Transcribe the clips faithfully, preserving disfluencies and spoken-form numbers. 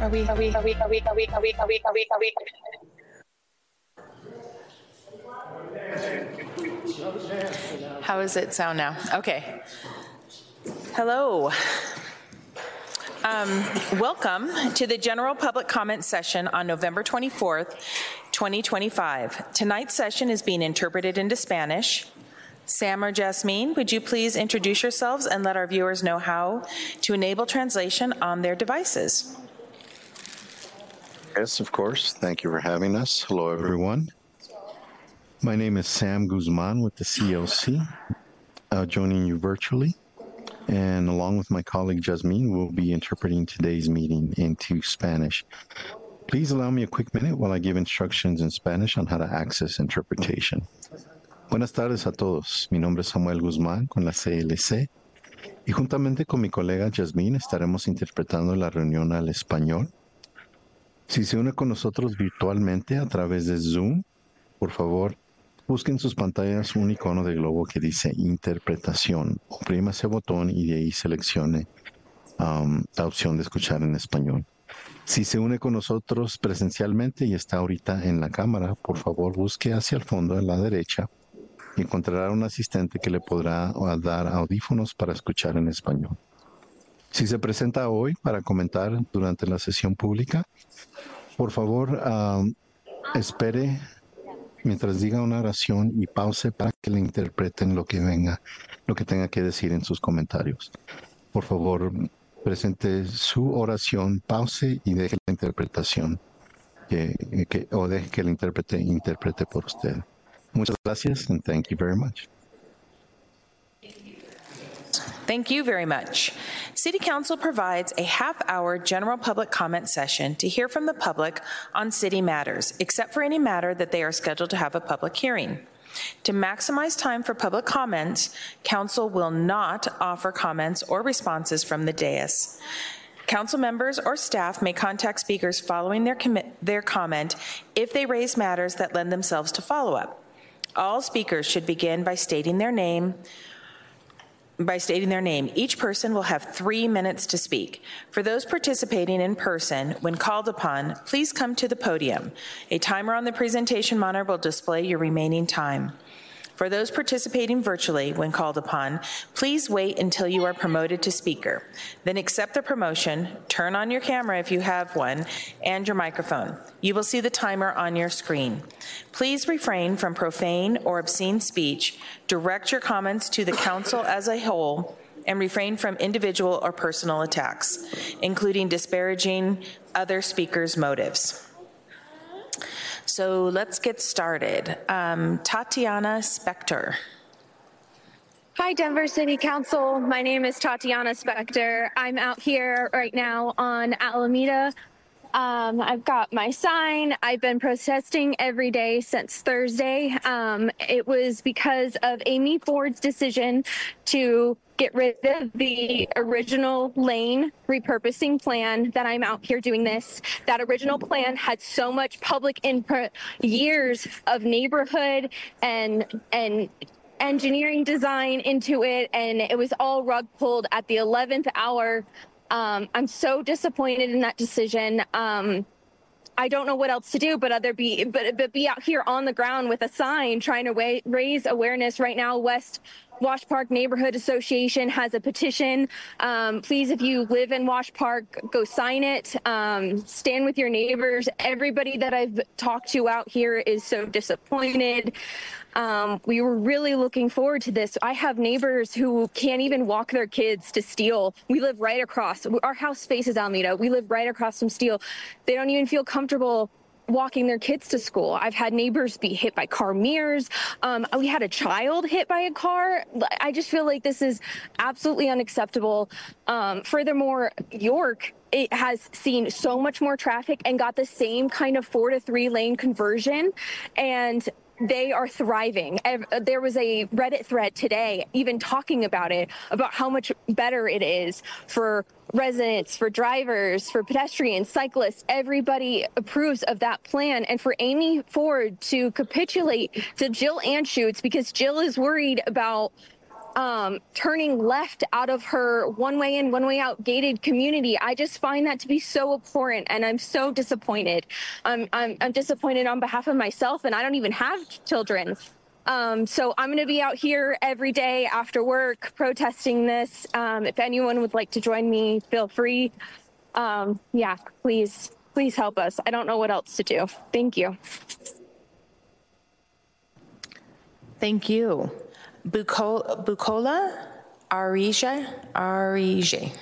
Are we, are we, are we, are we, are we, are we, are we, are we, are we? How does it sound now? Okay. Hello. Um, welcome to the general public comment session on November twenty-fourth, twenty twenty-five. Tonight's session is being interpreted into Spanish. Sam or Jasmine, would you please introduce yourselves and let our viewers know how to enable translation on their devices? Yes, of course. Thank you for having us. Hello, everyone. My name is Sam Guzman with the C O C, uh, joining you virtually. And along with my colleague Jasmine, we'll be interpreting today's meeting into Spanish. Please allow me a quick minute while I give instructions in Spanish on how to access interpretation. Buenas tardes a todos. Mi nombre es Samuel Guzmán con la C L C y juntamente con mi colega Jasmine estaremos interpretando la reunión al español. Si se une con nosotros virtualmente a través de Zoom, por favor, busquen en sus pantallas un icono de globo que dice interpretación. Oprima ese botón y de ahí seleccione um, la opción de escuchar en español. Si se une con nosotros presencialmente y está ahorita en la cámara, por favor busque hacia el fondo a la derecha y encontrará un asistente que le podrá dar audífonos para escuchar en español. Si se presenta hoy para comentar durante la sesión pública, por favor um, espere mientras diga una oración y pause para que le interpreten lo que venga, lo que tenga que decir en sus comentarios. Por favor, presente su oración, pause y deje la interpretación que, que, o deje que el intérprete interprete por usted. Muchas gracias and thank you very much. Thank you very much. City Council provides a half-hour general public comment session to hear from the public on city matters, except for any matter that they are scheduled to have a public hearing. To maximize time for public comments, Council will not offer comments or responses from the dais. Council members or staff may contact speakers following their, their comment if they raise matters that lend themselves to follow-up. All speakers should begin by stating their name, by stating their name. Each person will have three minutes to speak. For those participating in person, when called upon, please come to the podium. A timer on the presentation monitor will display your remaining time. For those participating virtually, when called upon, please wait until you are promoted to speaker. Then accept the promotion, turn on your camera if you have one, and your microphone. You will see the timer on your screen. Please refrain from profane or obscene speech, direct your comments to the council as a whole, and refrain from individual or personal attacks, including disparaging other speakers' motives. So let's get started. Um, Tatiana Spector. Hi, Denver City Council. My name is Tatiana Spector. I'm out here right now on Alameda. Um, I've got my sign. I've been protesting every day since Thursday. Um, it was because of Amy Ford's decision to get rid of the original lane repurposing plan that I'm out here doing this. That original plan had so much public input, years of neighborhood and and engineering design into it, and it was all rug pulled at the eleventh hour. Um, I'm so disappointed in that decision. Um, I don't know what else to do but other be but, but be out here on the ground with a sign trying to wa- raise awareness. Right now, West Wash Park Neighborhood Association has a petition. Um, please, if you live in Wash Park, go sign it. Um, stand with your neighbors. Everybody that I've talked to out here is so disappointed. Um, we were really looking forward to this. I have neighbors who can't even walk their kids to Steele. We live right across. Our house faces Alameda. We live right across from Steele. They don't even feel comfortable walking their kids to school. I've had neighbors be hit by car mirrors. Um, we had a child hit by a car. I just feel like this is absolutely unacceptable. Um, furthermore, York, it has seen so much more traffic and got the same kind of four to three lane conversion. And they are thriving. There was a Reddit thread today even talking about it, about how much better it is for residents, for drivers, for pedestrians, cyclists. Everybody approves of that plan. And for Amy Ford to capitulate to Jill Anschutz because Jill is worried about um, turning left out of her one way in, one way out gated community. I just find that to be so abhorrent, and I'm so disappointed. I'm, I'm, I'm disappointed on behalf of myself, and I don't even have children. Um, so I'm going to be out here every day after work protesting this. Um, if anyone would like to join me, feel free. Um, yeah, please, please help us. I don't know what else to do. Thank you. Thank you. Bukola, Bukola Arija, Arije.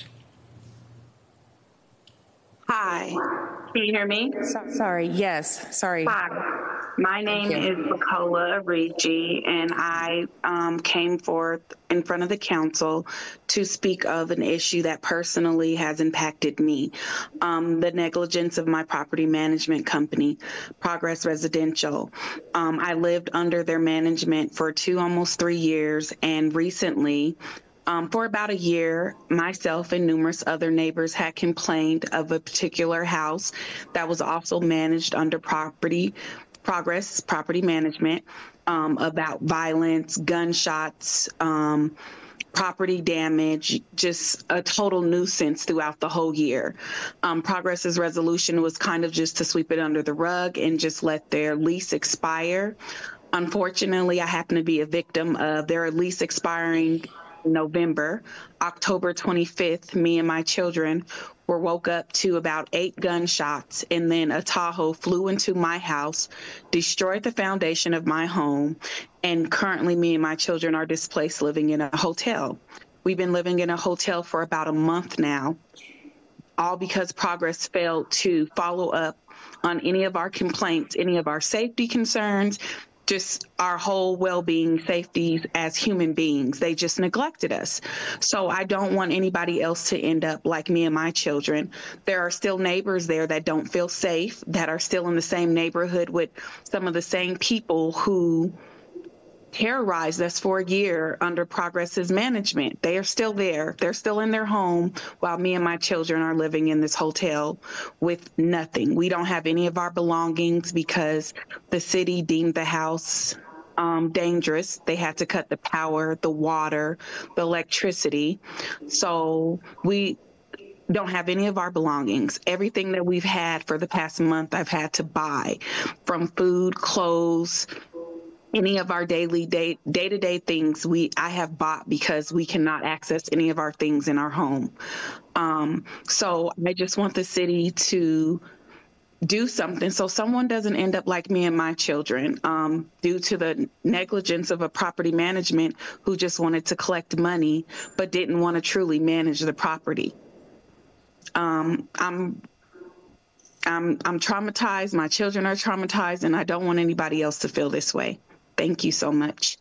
Hi, can you hear me? So, sorry, yes, sorry. Hi, my name is Bukola Ariji, and I um, came forth in front of the council to speak of an issue that personally has impacted me. Um, the negligence of my property management company, Progress Residential. Um, I lived under their management for two, almost three years, and recently, Um, for about a year, myself and numerous other neighbors had complained of a particular house that was also managed under property progress property management um, about violence, gunshots, um, property damage, just a total nuisance throughout the whole year. Um, Progress's resolution was kind of just to sweep it under the rug and just let their lease expire. Unfortunately, I happen to be a victim of their lease expiring November. October twenty-fifth, me and my children were woke up to about eight gunshots, and then a Tahoe flew into my house, destroyed the foundation of my home, and currently me and my children are displaced living in a hotel. We've been living in a hotel for about a month now, all because Progress failed to follow up on any of our complaints, any of our safety concerns, just our whole well-being, safety as human beings. They just neglected us. So I don't want anybody else to end up like me and my children. There are still neighbors there that don't feel safe, that are still in the same neighborhood with some of the same people who terrorized us for a year under Progress's management. They are still there. They're still in their home while me and my children are living in this hotel with nothing. We don't have any of our belongings because the city deemed the house um, dangerous. They had to cut the power, the water, the electricity. So we don't have any of our belongings. Everything that we've had for the past month, I've had to buy, from food, clothes, any of our daily day day-to-day things we I have bought because we cannot access any of our things in our home. Um, so I just want the city to do something so someone doesn't end up like me and my children um, due to the negligence of a property management who just wanted to collect money but didn't want to truly manage the property. Um, I'm I'm I'm traumatized. My children are traumatized, and I don't want anybody else to feel this way. Thank you so much.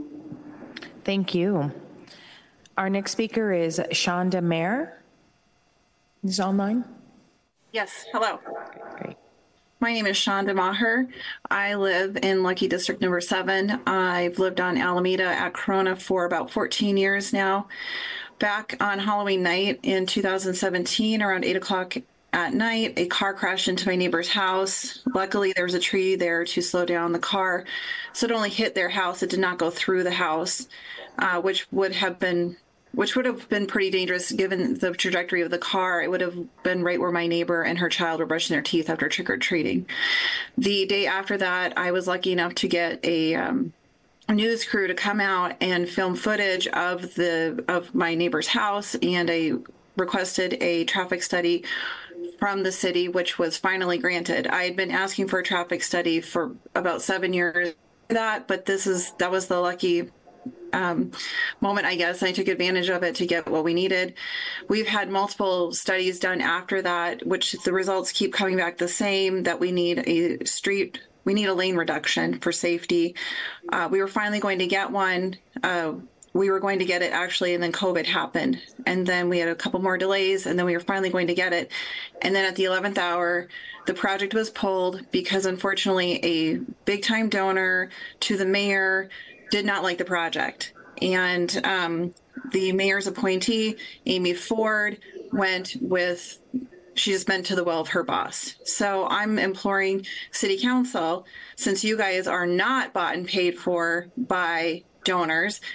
Thank you. Our next speaker is Shonda Mayer. Is online? Yes, hello. Great. My name is Shonda Maher. I live in Lucky District number seven. I've lived on Alameda at Corona for about fourteen years now. Back on Halloween night in two thousand seventeen, around eight o'clock at night, a car crashed into my neighbor's house. Luckily, there was a tree there to slow down the car, so it only hit their house. It did not go through the house, uh, which would have been which would have been pretty dangerous given the trajectory of the car. It would have been right where my neighbor and her child were brushing their teeth after trick-or-treating. The day after that, I was lucky enough to get a um, news crew to come out and film footage of the of my neighbor's house, and I requested a traffic study from the city, which was finally granted. I had been asking for a traffic study for about seven years that, but this is that was the lucky um, moment, I guess. I took advantage of it to get what we needed. We've had multiple studies done after that, which the results keep coming back the same, that we need a street, we need a lane reduction for safety. Uh, we were finally going to get one. Uh, We were going to get it actually, and then COVID happened. And then we had a couple more delays, and then we were finally going to get it. And then at the eleventh hour, the project was pulled because unfortunately a big time donor to the mayor did not like the project. And um, the mayor's appointee, Amy Ford, went with, she just bent to the will of her boss. So I'm imploring City Council, since you guys are not bought and paid for by donors,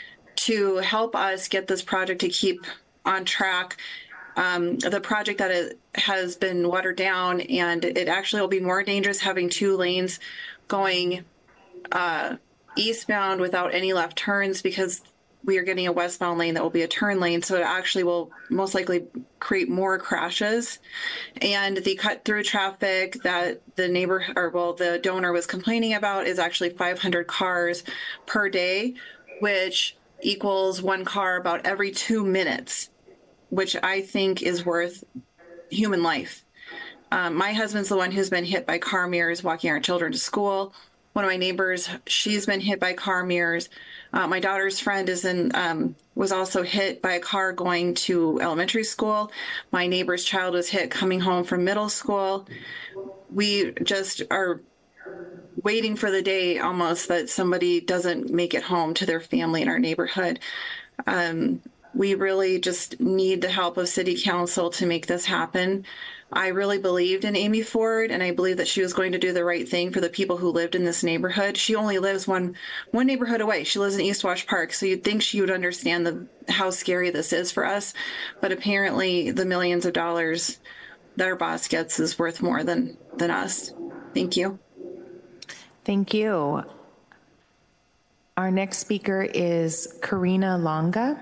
to help us get this project to keep on track. Um, the project that it has been watered down, and it actually will be more dangerous having two lanes going uh, eastbound without any left turns, because we are getting a westbound lane that will be a turn lane. So it actually will most likely create more crashes. And the cut through traffic that the neighbor, or well, the donor was complaining about is actually five hundred cars per day, which equals one car about every two minutes, which I think is worth human life. Um, my husband's the one who's been hit by car mirrors walking our children to school. One of my neighbors, she's been hit by car mirrors. Uh, my daughter's friend is in, um, was also hit by a car going to elementary school. My neighbor's child was hit coming home from middle school. We just are waiting for the day almost that somebody doesn't make it home to their family in our neighborhood. Um, we really just need the help of City Council to make this happen. I really believed in Amy Ford, and I believe that she was going to do the right thing for the people who lived in this neighborhood. She only lives one one neighborhood away. She lives in East Wash Park, so you'd think she would understand the how scary this is for us. But apparently the millions of dollars that our boss gets is worth more than, than us. Thank you. Thank you. Our next speaker is Karina Longa.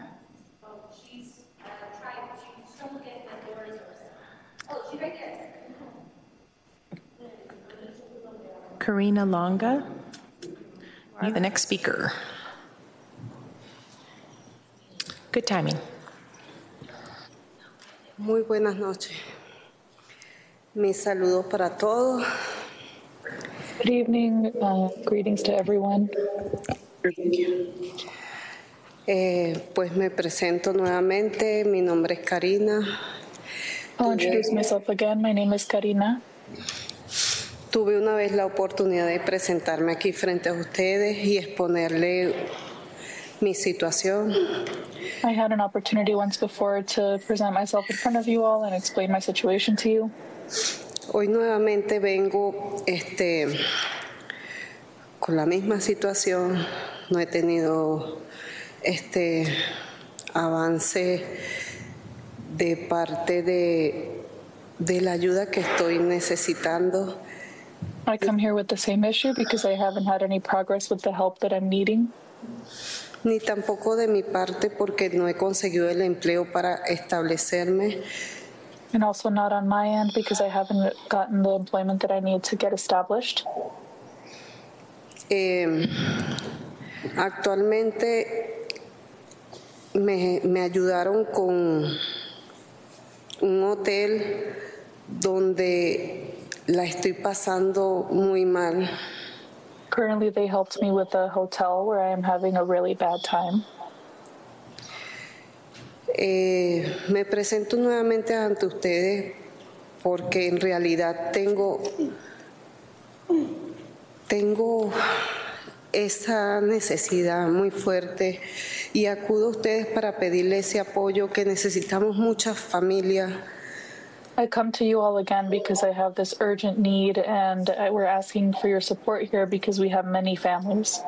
Karina Longa, you're the next speaker. Good timing. Muy buenas noches. Mis saludos para todos. Good evening. Uh, greetings to everyone. Eh, pues me presento nuevamente. Mi nombre es Karina. I'll introduce myself again. My name is Karina. Tuve una vez la oportunidad de presentarme aquí frente a ustedes y exponerle mi situación. I had an opportunity once before to present myself in front of you all and explain my situation to you. Hoy nuevamente vengo este, con la misma situación. No he tenido este avance de parte de, de la ayuda que estoy necesitando. I come here with the same issue because I haven't had any progress with the help that I'm needing. Ni tampoco de mi parte porque no he conseguido el empleo para establecerme. And also not on my end because I haven't gotten the employment that I need to get established. Eh, actualmente me, me ayudaron con un hotel donde la estoy pasando muy mal. Currently, they helped me with a hotel where I am having a really bad time. Eh, me presento nuevamente ante ustedes porque en realidad tengo, tengo esa necesidad muy fuerte y acudo a ustedes para pedirles ese apoyo que necesitamos muchas familias. I come to you all again because I have this urgent need, and we're asking for your support here because we have many families.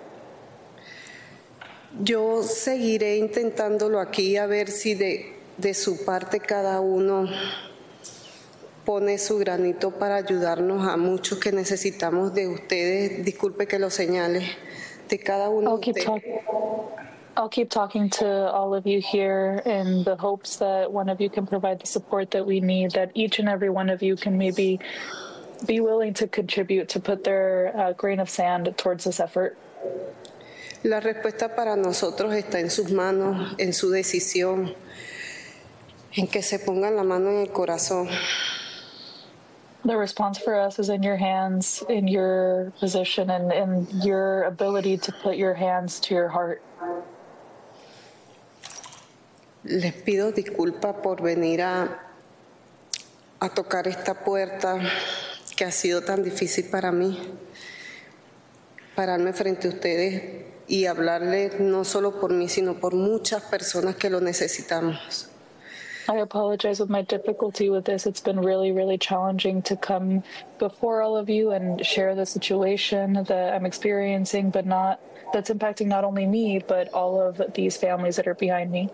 Yo seguiré intentándolo aquí a ver si de, de su parte cada uno pone su granito para ayudarnos a muchos que necesitamos de ustedes. Disculpe que lo señale, de cada uno I'll de keep ustedes. talking. I'll keep talking to all of you here in the hopes that one of you can provide the support that we need, that each and every one of you can maybe be willing to contribute, to put their uh, grain of sand towards this effort. La respuesta para nosotros está en sus manos, en su decisión, en que se pongan la mano en el corazón. The response for us is in your hands, in your position, and in your ability to put your hands to your heart. Les pido disculpas por venir a, a tocar esta puerta que ha sido tan difícil para mí, pararme frente a ustedes y hablarles no solo por mí, sino por muchas personas que lo necesitamos. I apologize with my difficulty with this. It's been really, really challenging to come before all of you and share the situation that I'm experiencing, but not that's impacting not only me, but all of these families that are behind me.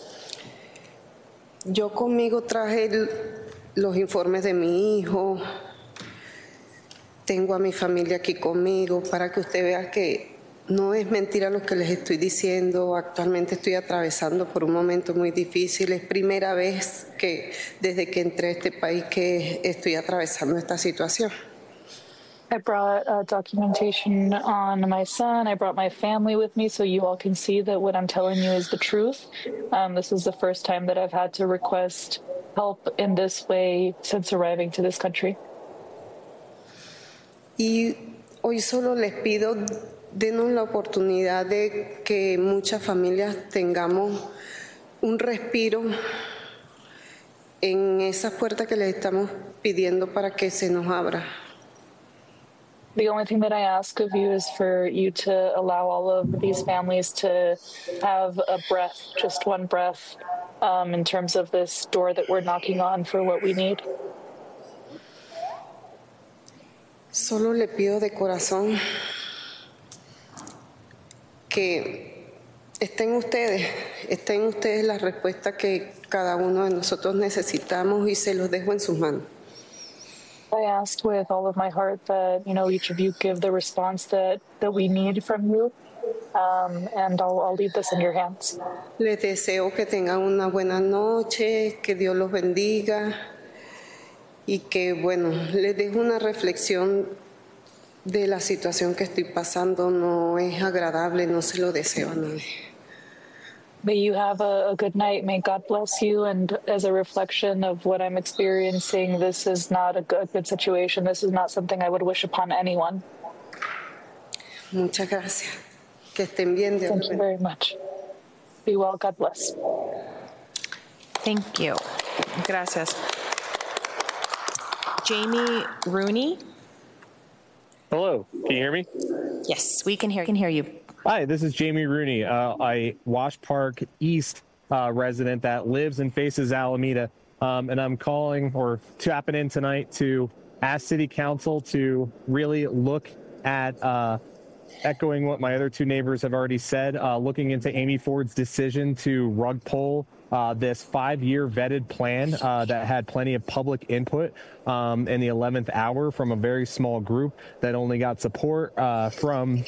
Yo conmigo traje el, los informes de mi hijo. Tengo a mi familia aquí conmigo para que usted vea que no es mentira lo que les estoy diciendo. Actualmente estoy atravesando por un momento muy difícil. Es primera vez que desde que entré a este país que estoy atravesando esta situación. I brought uh, documentation on my son. I brought my family with me so you all can see that what I'm telling you is the truth. Um, this is the first time that I've had to request help in this way since arriving to this country. Y hoy solo les pido, denos la oportunidad de que muchas familias tengamos un respiro en esa puerta que les estamos pidiendo para que se nos abra. The only thing that I ask of you is for you to allow all of these families to have a breath, just one breath, um, in terms of this door that we're knocking on for what we need. Solo le pido de corazón que estén ustedes, estén ustedes la respuesta que cada uno de nosotros necesitamos y se los dejo en sus manos. I asked with all of my heart that, you know, each of you give the response that, that we need from you, um, and I'll, I'll leave this in your hands. Les deseo que tengan una buena noche, que Dios los bendiga y que, bueno, les dejo una reflexión de la situación que estoy pasando. No es agradable, no se lo deseo a nadie. May you have a, a good night. May God bless you. And as a reflection of what I'm experiencing, this is not a good, good situation. This is not something I would wish upon anyone. Muchas gracias. Que estén bien. Thank you very much. Be well. God bless. Thank you. Gracias. Jamie Rooney. Hello, can you hear me? Yes, we can hear, can hear you. Hi, this is Jamie Rooney, uh, a Wash Park East uh, resident that lives and faces Alameda. Um, and I'm calling or tapping in tonight to ask City Council to really look at, uh, echoing what my other two neighbors have already said, uh, looking into Amy Ford's decision to rug pull uh, this five-year vetted plan uh, that had plenty of public input um, in the eleventh hour from a very small group that only got support uh, from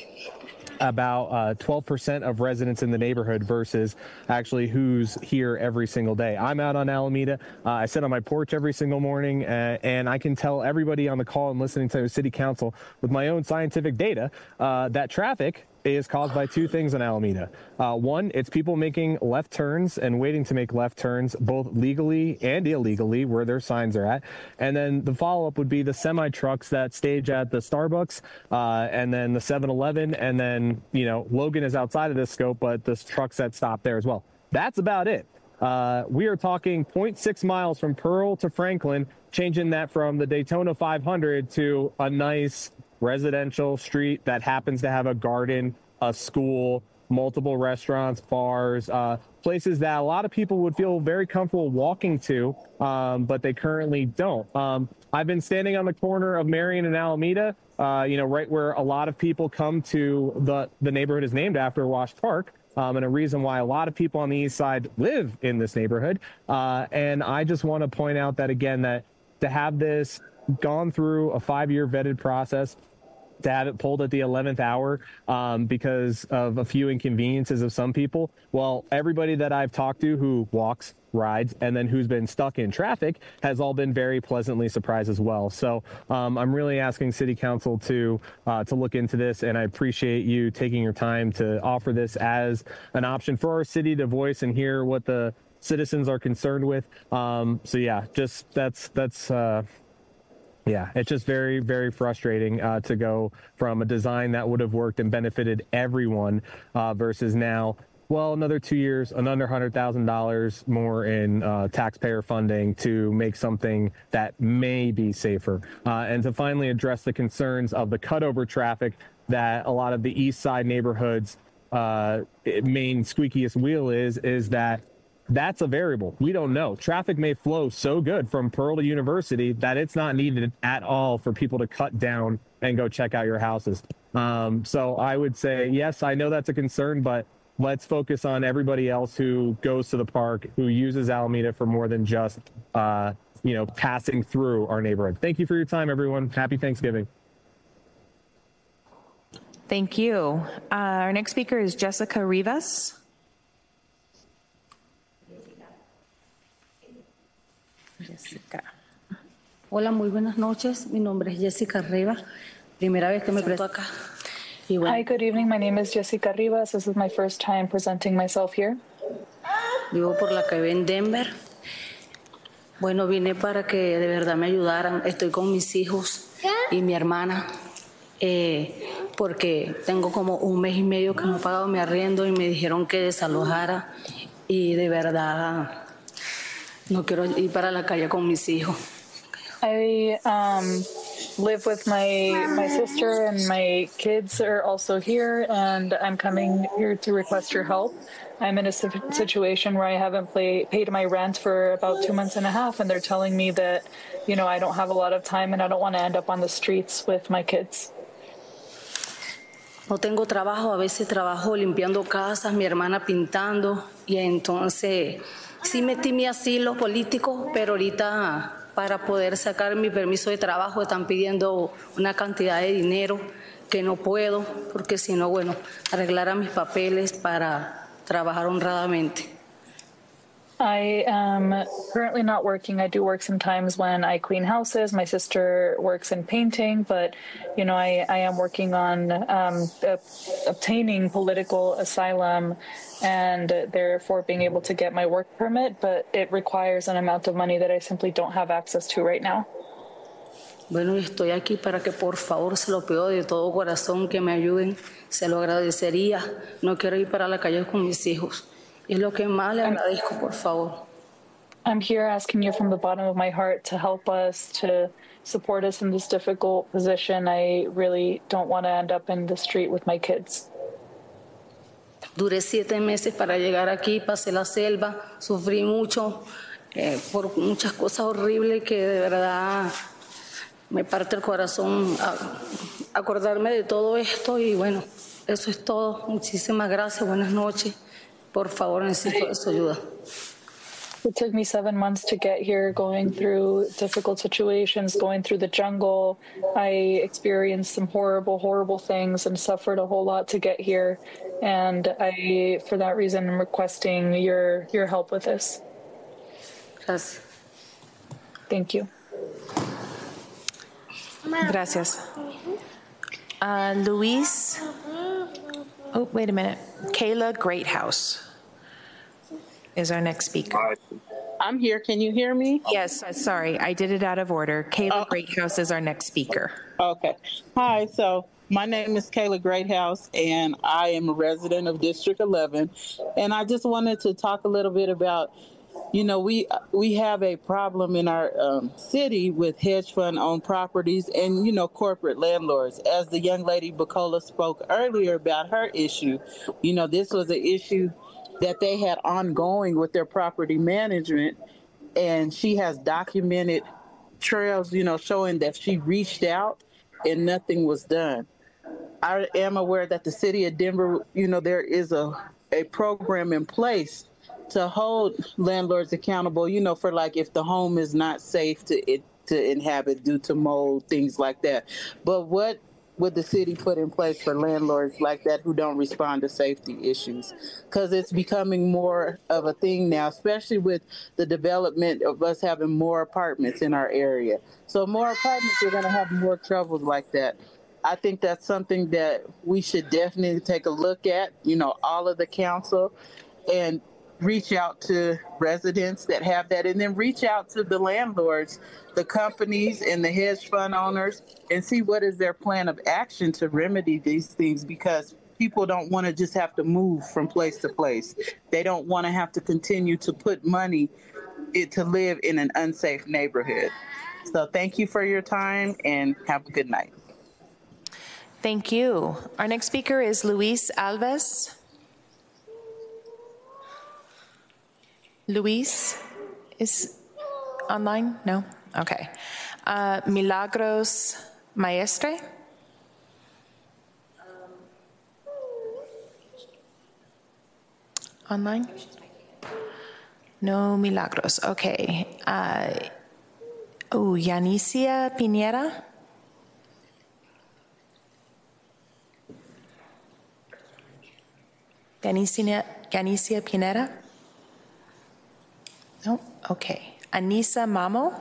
about uh, twelve percent of residents in the neighborhood versus actually who's here every single day. I'm out on Alameda. Uh, I sit on my porch every single morning, uh, and I can tell everybody on the call and listening to City Council with my own scientific data uh, that traffic is caused by two things in Alameda. Uh, one, it's people making left turns and waiting to make left turns, both legally and illegally, where their signs are at. And then the follow-up would be the semi-trucks that stage at the Starbucks, uh, and then the seven eleven, and then, you know, Logan is outside of this scope, but the trucks that stop there as well. That's about it. Uh, we are talking zero point six miles from Pearl to Franklin, changing that from the Daytona five hundred to a nice residential street that happens to have a garden, a school, multiple restaurants, bars, uh, places that a lot of people would feel very comfortable walking to, um, but they currently don't. Um, I've been standing on the corner of Marion and Alameda, uh, you know, right where a lot of people come to. The, the neighborhood is named after Wash Park. Um, and a reason why a lot of people on the east side live in this neighborhood. Uh, and I just want to point out that, again, that to have this gone through a five-year vetted process, to have it pulled at the eleventh hour um, because of a few inconveniences of some people. Well, everybody that I've talked to who walks, rides, and then who's been stuck in traffic has all been very pleasantly surprised as well. So um, I'm really asking City Council to uh, to look into this, and I appreciate you taking your time to offer this as an option for our city to voice and hear what the citizens are concerned with. Um, so yeah, just that's that's. Uh, Yeah, it's just very, very frustrating uh, to go from a design that would have worked and benefited everyone uh, versus now, well, another two years, another one hundred thousand dollars more in uh, taxpayer funding to make something that may be safer. Uh, and to finally address the concerns of the cutover traffic that a lot of the east side neighborhoods uh, main squeakiest wheel is, is that that's a variable. We don't know. Traffic may flow so good from Pearl to University that it's not needed at all for people to cut down and go check out your houses. Um, so I would say, yes, I know that's a concern, but let's focus on everybody else who goes to the park, who uses Alameda for more than just, uh, you know, passing through our neighborhood. Thank you for your time, everyone. Happy Thanksgiving. Thank you. Uh, our next speaker is Jessica Rivas. Jessica. Hola, muy buenas noches. Mi nombre es Jessica Rivas. Primera vez que me presento acá. Y bueno, Hi, good evening. My name is Jessica Rivas. This is my first time presenting myself here. vivo por la calle en Denver. Bueno, vine para que de verdad me ayudaran. Estoy con mis hijos y mi hermana, eh, porque tengo como un mes y medio que no he pagado mi arriendo y me dijeron que desalojara y de verdad no quiero ir para la calle con mis hijos. I um, live with my my sister, and my kids are also here, and I'm coming here to request your help. I'm in a situation where I haven't play, paid my rent for about two months and a half, and they're telling me that, you know, I don't have a lot of time and I don't want to end up on the streets with my kids. No tengo trabajo, a veces trabajo limpiando casas, mi hermana pintando, y entonces sí metí mi asilo político, pero ahorita para poder sacar mi permiso de trabajo están pidiendo una cantidad de dinero que no puedo, porque si no, bueno, arreglar a mis papeles para trabajar honradamente. I am currently not working. I do work sometimes when I clean houses. My sister works in painting, but, you know, I, I am working on um, uh, obtaining political asylum and therefore being able to get my work permit, but it requires an amount of money that I simply don't have access to right now. Bueno, estoy aquí para que por favor, se lo pido de todo corazón, que me ayuden. Se lo agradecería. No quiero ir para la calle con mis hijos. Es lo que más le agradezco, por favor. I'm here asking you from the bottom of my heart to help us, to support us in this difficult position. I really don't want to end up in the street with my kids. Duré siete meses para llegar aquí, pasé la selva, sufrí mucho eh, por muchas cosas horribles que de verdad me parte el corazón a, acordarme de todo esto, y bueno, eso es todo. Muchísimas gracias, buenas noches. Por favor, necesito de su ayuda. It took me seven months to get here, going through difficult situations, going through the jungle. I experienced some horrible, horrible things and suffered a whole lot to get here. And I, for that reason, am requesting your, your help with this. Gracias. Thank you. Gracias. Uh, Luis. Oh, wait a minute. Kayla Greathouse is our next speaker. I'm here. Can you hear me? Yes, sorry. I did it out of order. Kayla Oh. Greathouse is our next speaker. Okay. Hi. So my name is Kayla Greathouse, and I am a resident of District eleven. And I just wanted to talk a little bit about, you know, we we have a problem in our um, city with hedge fund owned properties and, you know, corporate landlords. As the young lady Bacola spoke earlier about her issue, you know, this was an issue that they had ongoing with their property management, and she has documented trails, you know, showing that she reached out and nothing was done. I am aware that the city of Denver, you know, there is a, a program in place to hold landlords accountable, you know, for like if the home is not safe to it to inhabit due to mold, things like that. But what would the city put in place for landlords like that who don't respond to safety issues? Because it's becoming more of a thing now, especially with the development of us having more apartments in our area. So more apartments, you're going to have more troubles like that. I think that's something that we should definitely take a look at, you know, all of the council, and reach out to residents that have that, and then reach out to the landlords, the companies and the hedge fund owners, and see what is their plan of action to remedy these things, because people don't want to just have to move from place to place. They don't want to have to continue to put money it, to live in an unsafe neighborhood. So thank you for your time, and have a good night. Thank you. Our next speaker is Luis Alves. Luis is online? No? Okay. Uh, Milagros Maestre? Online? No Milagros. Okay. Uh, oh, Yanicia Pinera? Yanicia, Yanicia Pinera? No? Okay. Anissa Mamo?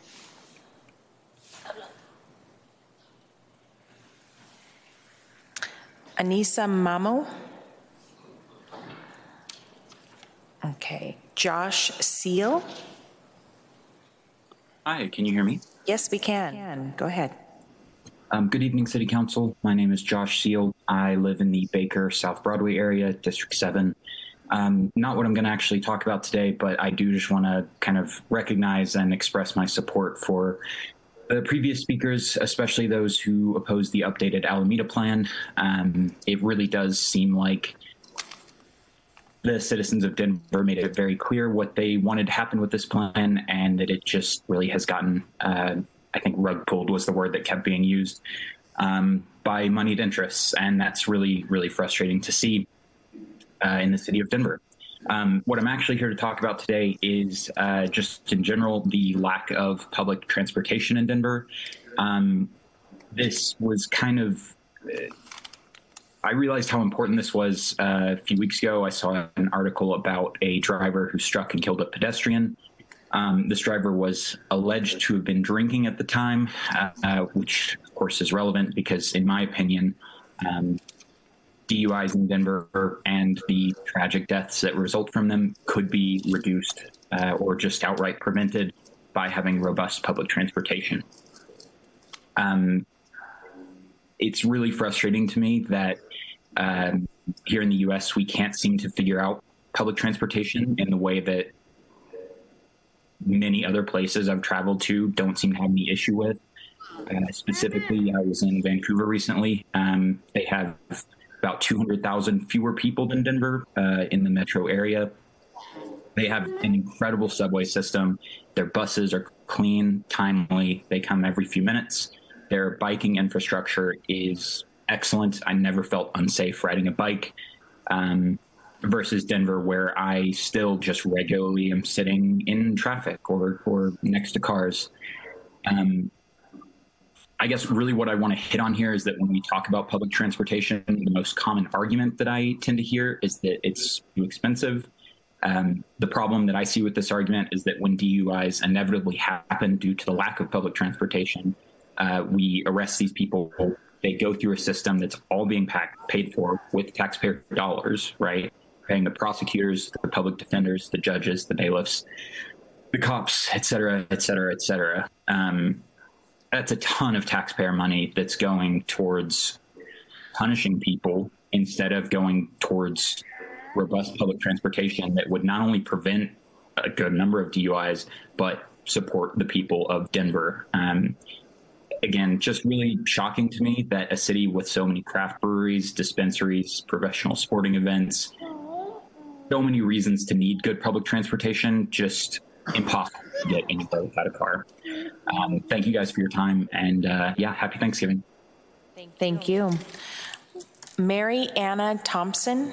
Anissa Mamo? Okay. Josh Seal? Hi, can you hear me? Yes, we can. can. Go ahead. Um, good evening, City Council. My name is Josh Seal. I live in the Baker South Broadway area, District seven. Um, not what I'm going to actually talk about today, but I do just want to kind of recognize and express my support for the previous speakers, especially those who oppose the updated Alameda plan. Um, it really does seem like the citizens of Denver made it very clear what they wanted to happen with this plan, and that it just really has gotten, uh, I think rug pulled was the word that kept being used, um, by moneyed interests. And that's really, really frustrating to see uh, in the city of Denver. Um, what I'm actually here to talk about today is uh, just in general, the lack of public transportation in Denver. Um, this was kind of, uh, I realized how important this was uh, a few weeks ago. I saw an article about a driver who struck and killed a pedestrian. Um, this driver was alleged to have been drinking at the time, uh, uh, which of course is relevant because in my opinion, um, D U Is in Denver and the tragic deaths that result from them could be reduced uh, or just outright prevented by having robust public transportation. Um, it's really frustrating to me that um, here in the U S we can't seem to figure out public transportation in the way that many other places I've traveled to don't seem to have any issue with. Uh, specifically, I was in Vancouver recently. Um, they have about two hundred thousand fewer people than Denver uh, in the metro area. They have an incredible subway system. Their buses are clean, timely. They come every few minutes. Their biking infrastructure is excellent. I never felt unsafe riding a bike. Um, versus Denver, where I still just regularly am sitting in traffic or, or next to cars. Um, I guess really what I want to hit on here is that when we talk about public transportation, the most common argument that I tend to hear is that it's too expensive. Um, the problem that I see with this argument is that when D U Is inevitably happen due to the lack of public transportation, uh, we arrest these people. They go through a system that's all being packed, paid for with taxpayer dollars, right? Paying the prosecutors, the public defenders, the judges, the bailiffs, the cops, et cetera, et cetera, et cetera. Um, that's a ton of taxpayer money that's going towards punishing people instead of going towards robust public transportation that would not only prevent a good number of D U Is, but support the people of Denver. Um, again, just really shocking to me that a city with so many craft breweries, dispensaries, professional sporting events, so many reasons to need good public transportation, just impossible to get anywhere without a car. Um, thank you guys for your time, and uh, yeah, happy Thanksgiving. Thank you. Mary Anna Thompson.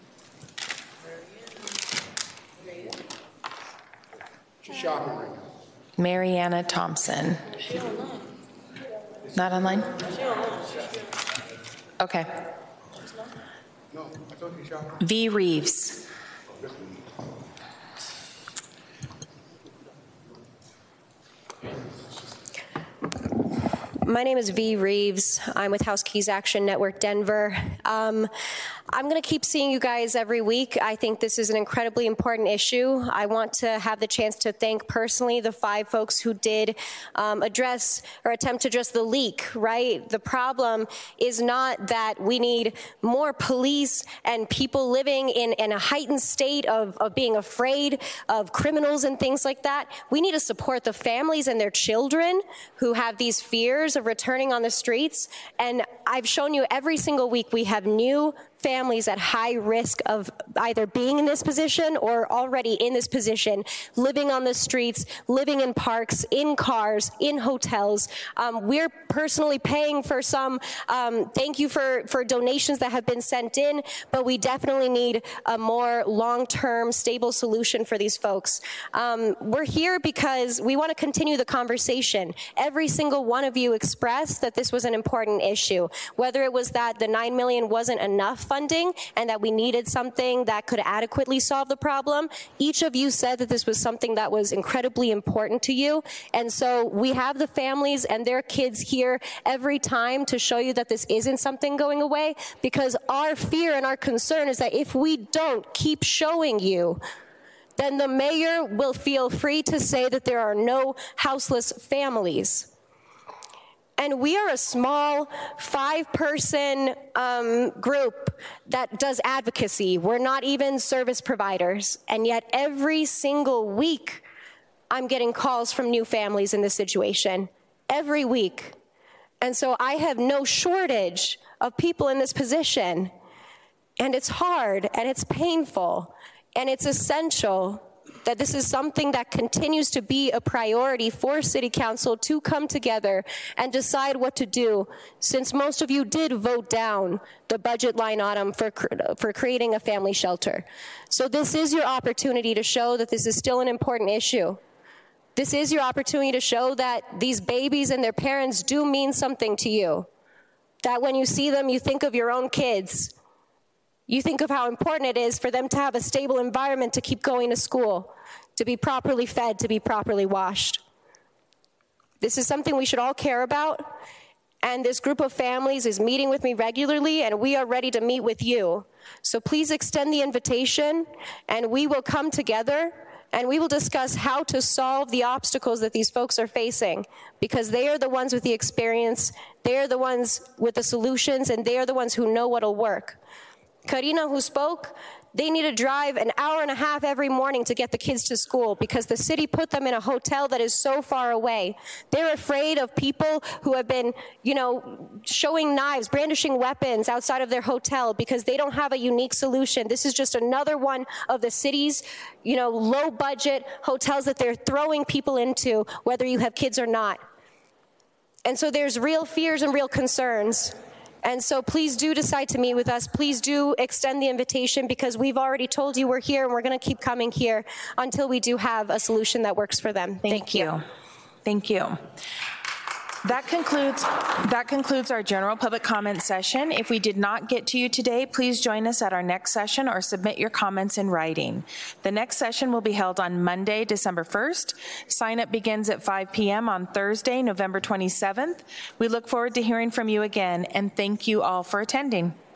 She's shopping right now. Mary Anna Thompson. Not online? Okay. No, I thought you shopping. V. Reeves. My name is V. Reeves. I'm with House Keys Action Network Denver. Um, I'm going to keep seeing you guys every week. I think this is an incredibly important issue. I want to have the chance to thank personally the five folks who did um, address or attempt to address the leak, right? The problem is not that we need more police and people living in, in a heightened state of, of being afraid of criminals and things like that. We need to support the families and their children who have these fears of returning on the streets. And I've shown you every single week we have new families at high risk of either being in this position or already in this position, living on the streets, living in parks, in cars, in hotels. Um, we're personally paying for some. Um, thank you for, for donations that have been sent in, but we definitely need a more long-term, stable solution for these folks. Um, we're here because we want to continue the conversation. Every single one of you expressed that this was an important issue, whether it was that the nine million dollars wasn't enough funding and that we needed something that could adequately solve the problem. Each of you said that this was something that was incredibly important to you. And so we have the families and their kids here every time to show you that this isn't something going away, because our fear and our concern is that if we don't keep showing you, then the mayor will feel free to say that there are no houseless families. And we are a small five-person um, group that does advocacy. We're not even service providers. And yet every single week, I'm getting calls from new families in this situation. Every week. And so I have no shortage of people in this position. And it's hard, and it's painful, and it's essential that this is something that continues to be a priority for City Council to come together and decide what to do, since most of you did vote down the budget line item for, for creating a family shelter. So this is your opportunity to show that this is still an important issue. This is your opportunity to show that these babies and their parents do mean something to you. That when you see them, you think of your own kids. You think of how important it is for them to have a stable environment to keep going to school, to be properly fed, to be properly washed. This is something we should all care about, and this group of families is meeting with me regularly, and we are ready to meet with you. So please extend the invitation, and we will come together, and we will discuss how to solve the obstacles that these folks are facing, because they are the ones with the experience, they are the ones with the solutions, and they are the ones who know what'll work. Karina, who spoke, they need to drive an hour and a half every morning to get the kids to school because the city put them in a hotel that is so far away. They're afraid of people who have been, you know, showing knives, brandishing weapons outside of their hotel because they don't have a unique solution. This is just another one of the city's, you know, low budget hotels that they're throwing people into, whether you have kids or not. And so there's real fears and real concerns. And so please do decide to meet with us. Please do extend the invitation, because we've already told you we're here and we're going to keep coming here until we do have a solution that works for them. Thank, Thank you. you. Thank you. That concludes, that concludes our general public comment session. If we did not get to you today, please join us at our next session or submit your comments in writing. The next session will be held on Monday, December first. Sign up begins at five p m on Thursday, November twenty-seventh. We look forward to hearing from you again, and thank you all for attending.